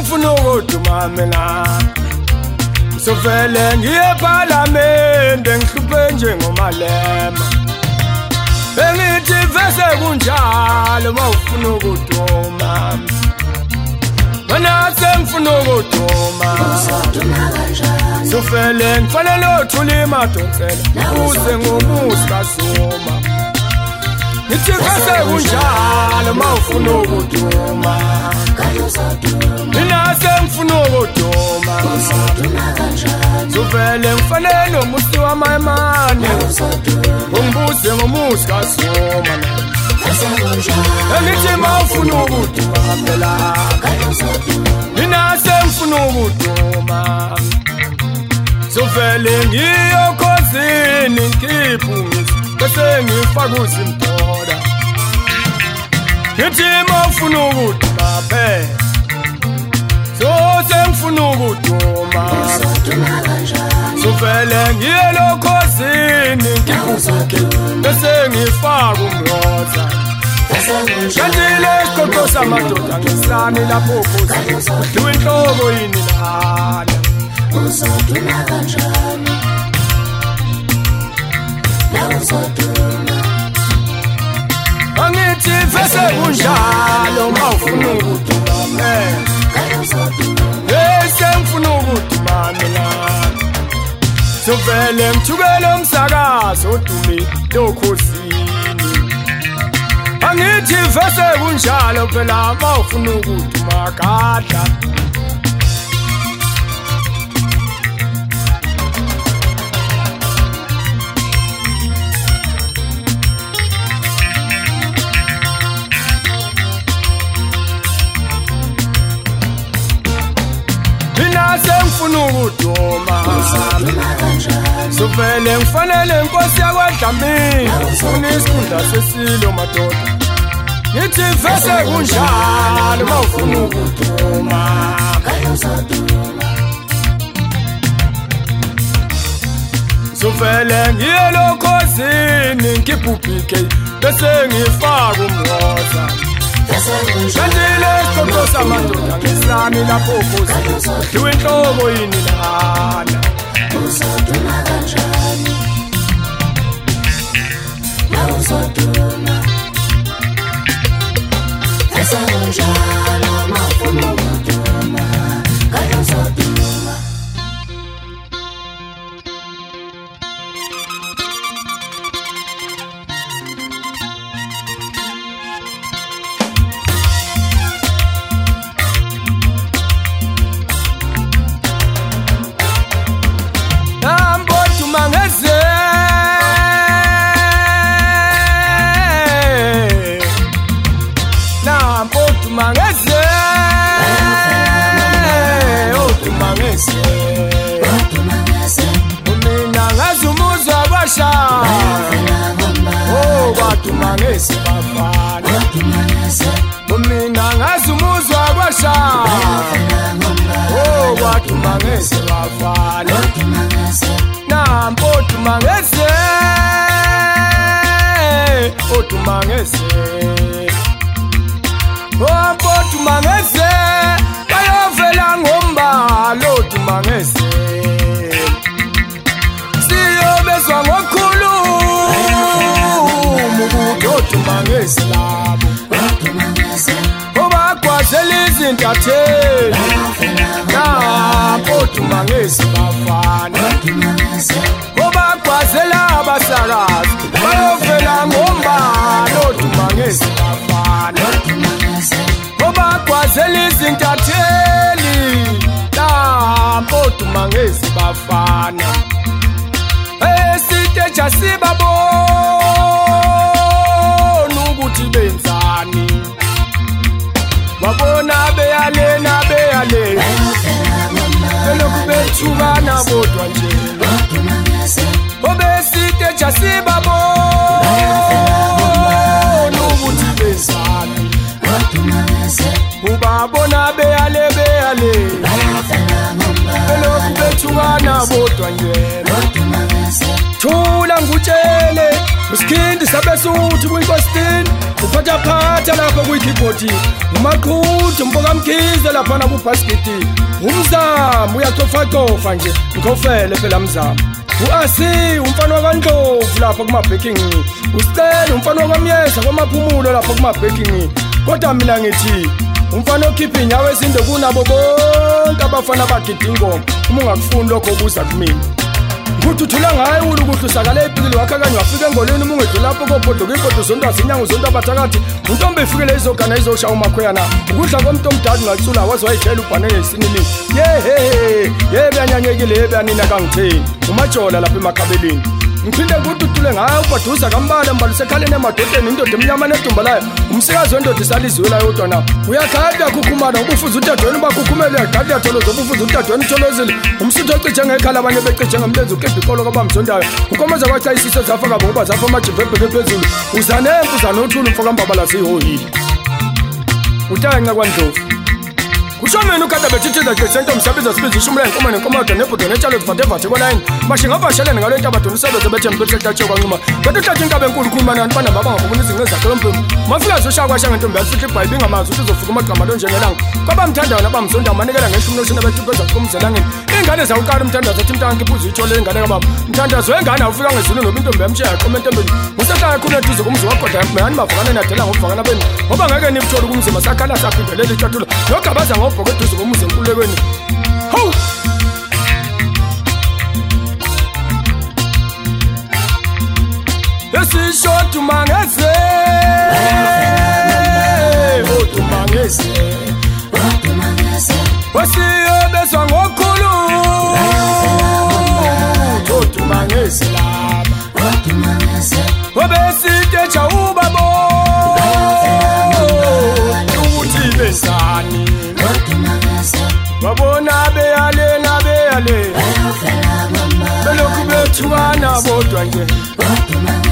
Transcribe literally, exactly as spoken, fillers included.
ngifuna ukuduma mina sovele ngiye parliamente ngihluphe njengomalema bengithi vese kunjalo mawufuna ukuduma mina sengifuna ukuduma sovele ngifanele uthula imadonsela uze ngomusi kasuma ngithi vese kunjalo mawufuna ukuduma mina sengifuna ukuduma sovele ngifanele nomusi wamamane ungibuze ngomusi kasuma ngithi mawufuna ukuduma phela mina sengifuna ukuduma sovele ngiyokhosini ngikhiphe bese ngifaka uzimdoda ngithi mawufuna ukuduma phela so sengifuna ukuduma sovele ngiyelokhosini ngikhuphe bese ngifaka umroza Shandile isikoko samadoda ngisani lapho phosi udliwe inhloko yini lana uzoduma kanjani la uzoduma angithi vese kunjalo mawufuna ukuduma la uzoduma hey sengifuna ukuduma mina sovele ngithukele umsakazo odumi lokhosini angithi vese kunjalo phela mawufuna ukuduma kadla mina sengifuna ukuduma sovele ngifanele inkosi yakwaDlamini ufuna isikhundla sesilo madoda ngithi vese kunjalo mawufuna ukuduma sovele ngiyelokhosini ngikhiphe bese ngifaka umroza Shandile isikoko samadoda ngisani lapho phosi udliwe inhloko yini lana uzoduma kanjani la uzoduma vese kunjalo mawufuna ukuduma kaya uzoduma Oh, watumangese bafana Umina ngazumuzwa kwasha Oh, watumangese bafana Nampo tumangese Oh, tumangese Oh, mpo tumangese Bayovela ngomba Lo tumangese Siyo beswa ngokhulu Mugudotumangese labo Obakwazela izintatheli Nampo tumangese bafana Obakwazela abasakazi Bayovela ngombalo tumangese bafana Obakwazela izintatheli Nampo tumangese bafana Esite jasibabo nukuthi benzani Babona beyale na beyale Belokhu bethukana bodwa nje Obesite jasibabo nukuthi benzani Ubabona beyale beyale Belokhu bethukana bodwa nje Thula ngutshele usikhindi sabesuthi kwinkosini uphatha phatha Ophethe lapha kwi-keyboard umaqhude umfoka Mkhize lapha na ku-basket umzamo uyacofa-cofa nje ngikofele phela mzamo u-Asi umfana wakwaNdlovu lapha kuma-backing uSicele umfana wakwamyeza kwamaphumulo lapha kuma-backing kodwa mina ngithi umfana okhipha inyawo ezinde kunabo bonke abafana bagida ingoma uma ungakufuni lokho ubuza kumina ukuthi uthula ngaye ulu ukuthi usakale ephikile wakha kanye wafika engoleni uma ungedlula lapho kophodloka iphodlo zonto azinyanga uzonto abathakathi untombi ifikile izogana izoshaya umakhweyana ukudla komuntu omdala ungathula wazi wayidlela ubhane ngesinilini yehe yebe yanyanyekile yebe yanina kangitheni umajola lapha emakhabeleni ngiphinde ukuthi uthule ngaye ubhaduza kambala mbalise ekhaleni emadodeni indoda emnyama nedumbalayo umsikazi wendoda isaliziwe layo kodwa na uyakhada yakhukhumana ubufuza udadweni ubakhukhumele uyagada yatholoza ubufuza udadweni utholozile umsuthu ocije ngekhala abanye becije ngemlenzi ukebha ikolo kwabamzondayo ukomeza kwachayisise zafa kabo ngoba zafa amajimbe ebheke phezulu uzanempu uzanothula umfoka mbabala zihohile utayenca kwaNdlovu kusho mina ukade bethithiza ngesento umsebenzi sibiza ishumula inkomo nenkomodo nebhudo netshalo zivathe vathe kwalayini mashinga avashelene ngalo into abadona usebenze bethe mbethethathe kwanquma kodwa uthathe inkabe enkulu khuluma nani bana baba ngabona izinto zakhe lompembu mafika zoshaya kwasha ngentombi yasifihla ibhayibi ngamazi ukuthi uzofika amagama lo njengelanga kwabamthandayo nabamzonda manikela ngeshumi noshina bethubeza kumzelangeni ingane zawukala umthandazo athi mntanki iphuzu ithole ingane kababa mthandazo wengane awufika ngezulu noba intombi yamshiya yaqoma entembeni musehlala khona eduze kumzi wagoda meyani bavakana nadela ngokuvakana beni ngoba ngeke nibuthola kumzima sakhala saphindelela icathulo nogabaza ngobhoko eduze komuzi enkululekweni ho esishodu mangeze odu mangeze odu mangeze wasiyobezwa ngokhulu odu mangeze laba odu mangeze obesiteja ubabo ukuthi besani odu mangeze babona beyale nabeyale belokhu bethukana bodwa nje odu mangeze